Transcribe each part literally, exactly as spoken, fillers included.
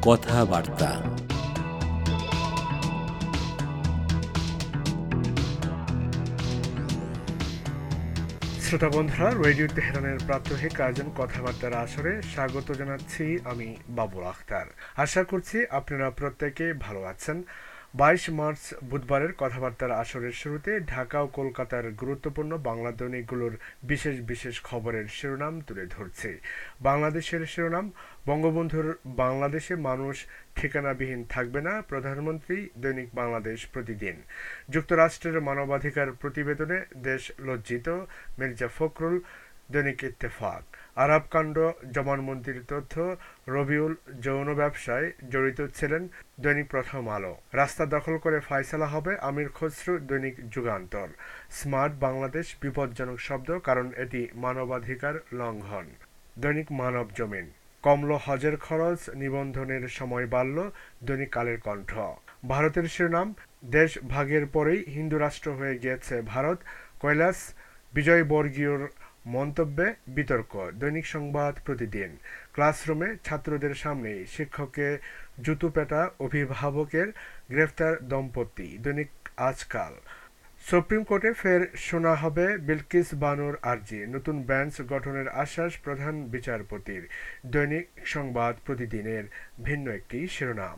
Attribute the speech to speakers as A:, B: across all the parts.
A: কথাবার্তা।
B: শ্রোতা বন্ধুরা, রেডিও তেহরানের প্রাত্যহিক আয়োজন কথাবার্তার আসরে স্বাগত জানাচ্ছি আমি বাবুল আখতার। আশা করছি আপনারা প্রত্যেকে ভালো আছেন। বাইশ মার্চ বুধবারের কথাবার্তার আসরের শুরুতে ঢাকা ও কলকাতার গুরুত্বপূর্ণ বাংলা দৈনিকগুলোর বিশেষ বিশেষ খবরের শিরোনাম তুলে ধরছে। বাংলাদেশের শিরোনাম: বঙ্গবন্ধুর বাংলাদেশে মানুষ ঠিকানাবিহীন থাকবে না, প্রধানমন্ত্রী। দৈনিক বাংলাদেশ প্রতিদিন। যুক্তরাষ্ট্রের মানবাধিকার প্রতিবেদনে দেশ লজ্জিত, মির্জা ফখরুল। দৈনিক ইত্তেফাক। আরব কাণ্ড জবানবন্দির তথ্য: রবিউল যৌন ব্যবসায় জড়িত ছিলেন। দৈনিক প্রথম আলো। রাস্তা দখল করে ফায়সালা হবে, আমির খসরু। দৈনিক যুগান্তর। স্মার্ট বাংলাদেশ বিপজ্জনক শব্দ, কারণ এটি মানবাধিকার লঙ্ঘন। দৈনিক মানব জমিন। কমল হজের খরচ, নিবন্ধনের সময় বাড়ল। দৈনিক কালের কণ্ঠ। ভারতের শিরোনাম: দেশ ভাগের পরেই হিন্দু রাষ্ট্র হয়ে গিয়েছে ভারত। কৈলাস বিজয়বর্গীয়র মন্তব্যে বিতর্ক। দৈনিক সংবাদ প্রতিদিন। ক্লাসরুমে ছাত্রদের সামনেই শিক্ষককে জুতোপেটা অভিভাবকের, গ্রেফতার দম্পতি। দৈনিক আজকাল। সুপ্রিম কোর্টে ফের শোনা হবে বিলকিস বানুর আর্জি, নতুন বেঞ্চ গঠনের আশ্বাস প্রধান বিচারপতির। দৈনিক সংবাদ প্রতিদিনের ভিন্ন একটি শিরোনাম।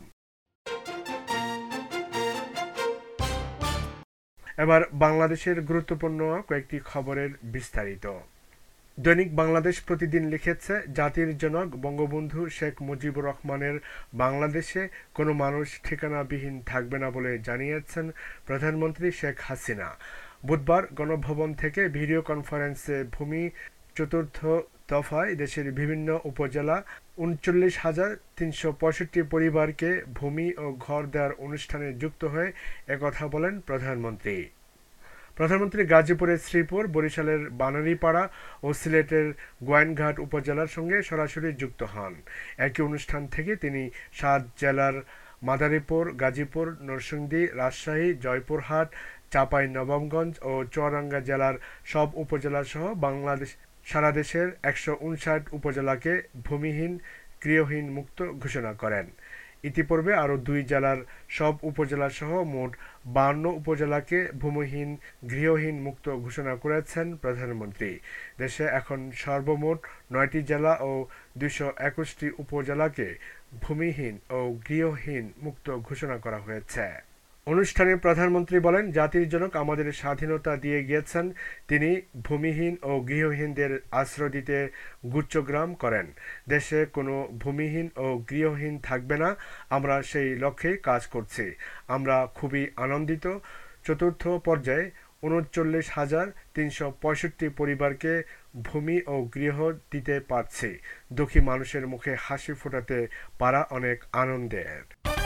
B: এবার বাংলাদেশের গুরুত্বপূর্ণ কয়েকটি খবরের বিস্তারিত। দৈনিক বাংলাদেশ প্রতিদিন লিখেছে, জাতির জনক বঙ্গবন্ধু শেখ মুজিবুর রহমানের বাংলাদেশে কোনো মানুষ ঠিকানাবিহীন থাকবে না বলে জানিয়েছেন প্রধানমন্ত্রী শেখ হাসিনা। বুধবার গণভবন থেকে ভিডিও কনফারেন্সে ভূমি চতুর্থ দফায় দেশের বিভিন্ন উপজেলা উনচল্লিশ হাজার তিনশো পঁয়ষট্টি পরিবারকে ভূমি ও ঘর দেওয়ার অনুষ্ঠানে যুক্ত হয়ে একথা বলেন প্রধানমন্ত্রী। প্রধানমন্ত্রী গাজীপুরের শ্রীপুর, বরিশালের বানারীপাড়া ও সিলেটের গোয়াইনঘাট উপজেলার সঙ্গে সরাসরি যুক্ত হন। একই অনুষ্ঠান থেকে তিনি সাত জেলার মাদারীপুর, গাজীপুর, নরসিংদী, রাজশাহী, জয়পুরহাট, চাঁপাইনবাবগঞ্জ ও চুয়াডাঙ্গা জেলার সব উপজেলা সহ বাংলাদেশ সারা দেশের একশো উনষাট উপজেলাকে ভূমিহীন গৃহহীন মুক্ত ঘোষণা করেন। ইতিপূর্বে আরও দুই জেলার সব উপজেলা সহ মোট বান্ন উপজেলাকে ভূমিহীন গৃহহীন মুক্ত ঘোষণা করেছেন প্রধানমন্ত্রী। দেশে এখন সর্বমোট নয়টি জেলা ও দুইশো একুশটি উপজেলাকে ভূমিহীন ও গৃহহীন মুক্ত ঘোষণা করা হয়েছে। অনুষ্ঠানে প্রধানমন্ত্রী বলেন, জাতির জনক আমাদের স্বাধীনতা দিয়ে গিয়েছেন। তিনি ভূমিহীন ও গৃহহীনদের আশ্রয় দিতে গুচ্ছগ্রাম করেন। দেশে কোনো ভূমিহীন ও গৃহহীন থাকবে না, আমরা সেই লক্ষ্যে কাজ করছি। আমরা খুবই আনন্দিত। চতুর্থ পর্যায়ে উনচল্লিশ হাজার তিনশো পঁয়ষট্টি পরিবারকে ভূমি ও গৃহ দিতে পারছি। দুঃখী মানুষের মুখে হাসি ফোটাতে পারা অনেক আনন্দের।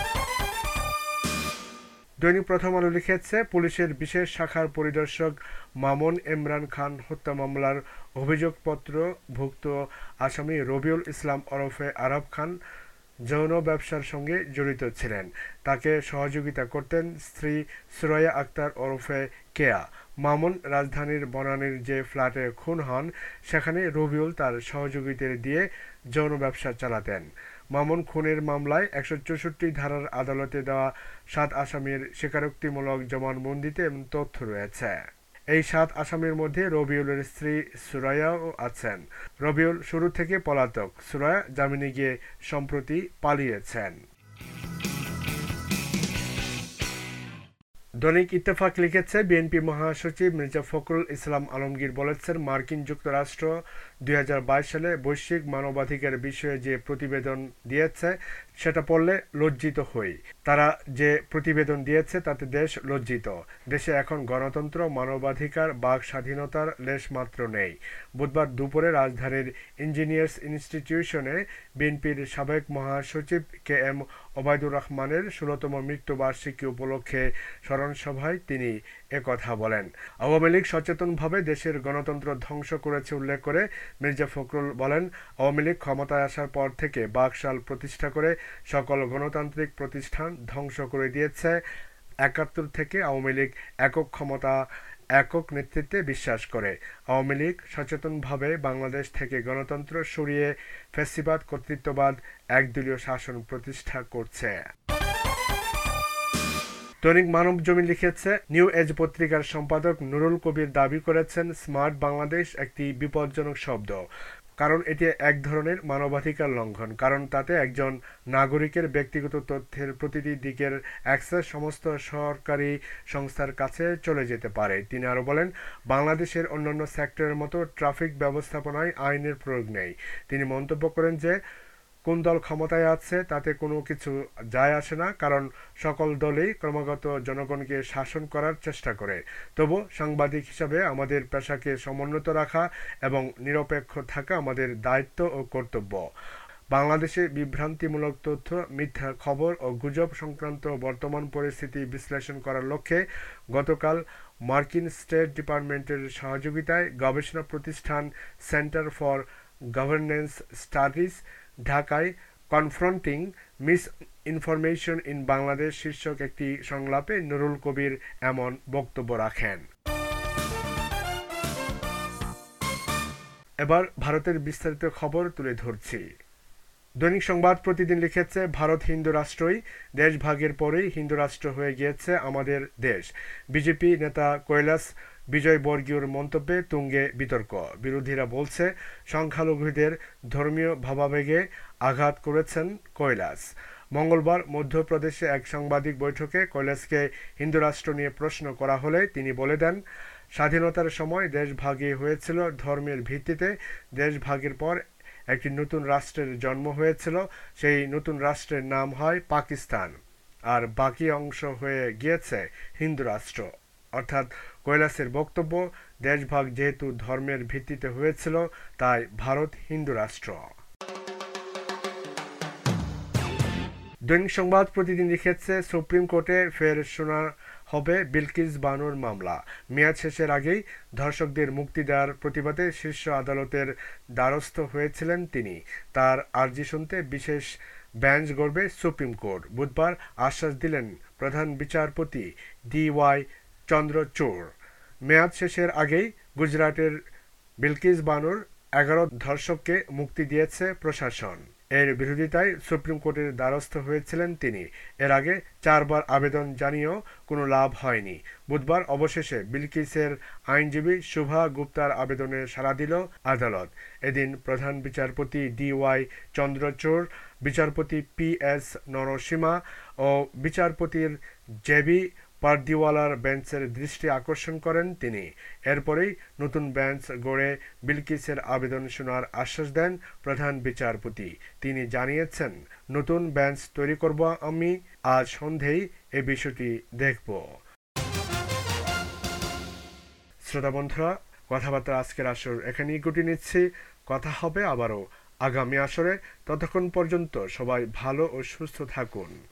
B: দৈনিক প্রথম আলো লিখেছে, পুলিশের বিশেষ শাখার পরিদর্শক মামুন ইমরান খান হত্যা মামলার অভিযোগপত্র ভুক্ত আসামি রবিউল ইসলাম ওরফে আরব খান যৌন ব্যবসার সঙ্গে জড়িত ছিলেন। তাকে সহযোগিতা করতেন স্ত্রী সুরাইয়া আক্তার ওরফে কেয়া। মামুন রাজধানীর বনানীর যে ফ্ল্যাটে খুন হন, সেখানে রবিউল তার সহযোগীদের দিয়ে যৌন ব্যবসা চালাতেন। মামুন খুনের মামলায় একশো চৌষট্টি ধারার আদালতে দেওয়া সাত আসামির স্বীকারোক্তিমূলক জবানবন্দিতে তথ্য রয়েছে। এই সাত আসামির মধ্যে রবিউলের স্ত্রী সুরাইয়াও আছেন। রবিউল শুরু থেকে পলাতক। সুরাইয়া জামিনে গিয়ে সম্প্রতি পালিয়েছেন। দৈনিক ইত্তেফাক লিখেছে, বিএনপি মহাসচিব মির্জা ফখরুল ইসলাম আলমগীর বলেছেন, মার্কিন যুক্তরাষ্ট্র দুই হাজার বাইশ সালে বৈশ্বিক মানবাধিকার বিষয়ে যে প্রতিবেদন দিয়েছে সেটা পড়লে লজ্জিত হই। তারা যে প্রতিবেদন দিয়েছে তাতে দেশ লজ্জিত। দেশে এখন গণতন্ত্র, মানবাধিকার, বাক স্বাধীনতার লেশমাত্র নেই। বুধবার দুপুরে রাজধানীর ইঞ্জিনিয়ার্স ইনস্টিটিউশনে বিএনপির সাবেক মহাসচিব কে এম ওবায়দুর রহমানের ষোলতম মৃত্যুবার্ষিকী উপলক্ষে স্মরণসভায় তিনি একথা বলেন। আওয়ামী লীগ সচেতনভাবে দেশের গণতন্ত্র ধ্বংস করেছে উল্লেখ করে মির্জা ফখরুল বলেন, আওয়ামী লীগ ক্ষমতায় আসার পর থেকে বাকশাল প্রতিষ্ঠা করে সকল গণতান্ত্রিক প্রতিষ্ঠান ধ্বংস করে দিয়েছে। একাত্তর থেকে আওয়ামী লীগ একক ক্ষমতা একক নেতৃত্বে বিশ্বাস করে। আওয়ামী লীগ সচেতনভাবে বাংলাদেশ থেকে গণতন্ত্র সরিয়ে ফ্যাসিবাদ কর্তৃত্ববাদ একদলীয় শাসন প্রতিষ্ঠা করছে। দৈনিক মানবজমিন লিখেছে, নিউ এজ পত্রিকার সম্পাদক নুরুল কবির দাবি করেছেন স্মার্ট বাংলাদেশ একটি বিপজ্জনক শব্দ, কারণ এটি এক ধরনের মানবাধিকার লঙ্ঘন, কারণ তাতে একজন নাগরিকের ব্যক্তিগত তথ্যের প্রতিটি দিকের অ্যাক্সেস সমস্ত সরকারি সংস্থার কাছে চলে যেতে পারে। তিনি আরও বলেন, বাংলাদেশের অন্যান্য সেক্টরের মতো ট্রাফিক ব্যবস্থাপনায় আইনের প্রয়োগ নেই। তিনি মন্তব্য করেন যে কোন দল ক্ষমতায় আছে তাতে কোনো কিছু যায় আসে না, কারণ সকল দলই ক্রমাগত জনগণকে শাসন করার চেষ্টা করে। তবু সাংবাদিক হিসাবে আমাদের পেশাকে সমুন্নত রাখা এবং নিরপেক্ষ থাকা আমাদের দায়িত্ব ও কর্তব্য। বাংলাদেশে বিভ্রান্তিমূলক তথ্য, মিথ্যা খবর ও গুজব সংক্রান্ত বর্তমান পরিস্থিতি বিশ্লেষণ করার লক্ষ্যে গতকাল মার্কিন স্টেট ডিপার্টমেন্টের সহযোগিতায় গবেষণা প্রতিষ্ঠান সেন্টার ফর গভর্নেন্স স্টাডিজ ঢাকায় confronting misinformation in Bangladesh শীর্ষক একটি সংলাপে নুরুল কবির এমন বক্তব্য রাখেন। এবার ভারতের বিস্তারিত খবর তুলে ধরছি। দৈনিক সংবাদ প্রতিদিন লিখেছে, ভারত হিন্দু রাষ্ট্রই, দেশ ভাগের পরেই হিন্দু রাষ্ট্র হয়ে গিয়েছে আমাদের দেশ। বিজেপি নেতা কৈলাস বিজয়বর্গীয়র মন্তব্যে তুঙ্গে বিতর্ক। বিরোধীরা বলছে সংখ্যালঘুদের ধর্মীয় ভাবাবেগে আঘাত করেছেন কৈলাস। মঙ্গলবার মধ্যপ্রদেশে এক সাংবাদিক বৈঠকে কৈলাসকে হিন্দু রাষ্ট্র নিয়ে প্রশ্ন করা হলে তিনি বলে দেন, স্বাধীনতার সময় দেশ ভাগই হয়েছিল ধর্মের ভিত্তিতে। দেশ ভাগের পর একটি নতুন রাষ্ট্রের জন্ম হয়েছিল, সেই নতুন রাষ্ট্রের নাম হয় পাকিস্তান, আর বাকি অংশ হয়ে গিয়েছে হিন্দু রাষ্ট্র। অর্থাৎ কৈলাসের বক্তব্য, দেশভাগ যেহেতু ধর্মের ভিত্তিতে হয়েছিল তাই ভারত হিন্দু রাষ্ট্র। দৈনিক সংবাদ প্রতিদিন লিখেছে, সুপ্রিম কোর্টে ফের শোনা হবে বিলকিস বানুর মামলা। মেয়াদ শেষের আগেই ধর্ষকদের মুক্তি দেওয়ার প্রতিবাদে শীর্ষ আদালতের দ্বারস্থ হয়েছিলেন তিনি। তার আর্জি শুনতে বিশেষ বেঞ্চ গড়বে সুপ্রিম কোর্ট। বুধবার আশ্বাস দিলেন প্রধান বিচারপতি ডি ওয়াই চন্দ্রচূড়। মেয়াদ শেষের আগেই গুজরাটের বিলকিস বানুর এগারো ধর্ষককে মুক্তি দিয়েছে প্রশাসন। এর বিরোধিতায় সুপ্রিম কোর্টের দ্বারস্থ হয়েছিলেন তিনি। এর আগে চারবার আবেদন জানিয়েও কোনো লাভ হয়নি। বুধবার অবশেষে বিলকিসের আইনজীবী শুভা গুপ্তার আবেদনে সাড়া দিল আদালত। এদিন প্রধান বিচারপতি ডি ওয়াই চন্দ্রচূড়, বিচারপতি পি এস নরসিমা ও বিচারপতির জেবি পারদিওয়ালার বেঞ্চের দৃষ্টি আকর্ষণ করেন তিনি। এরপরেই নতুন বেঞ্চ গড়ে বিলকিসের আবেদন শোনার আশ্বাস দেন প্রধান বিচারপতি। তিনি জানিয়েছেন, নতুন বেঞ্চ তৈরি করব আমি, আজ সন্ধেই এ বিষয়টি দেখব। শ্রোতা বন্ধুরা, কথাবার্তা আজকের আসর এখানেই গুটি নিচ্ছি। কথা হবে আবারও আগামী আসরে। ততক্ষণ পর্যন্ত সবাই ভালো ও সুস্থ থাকুন।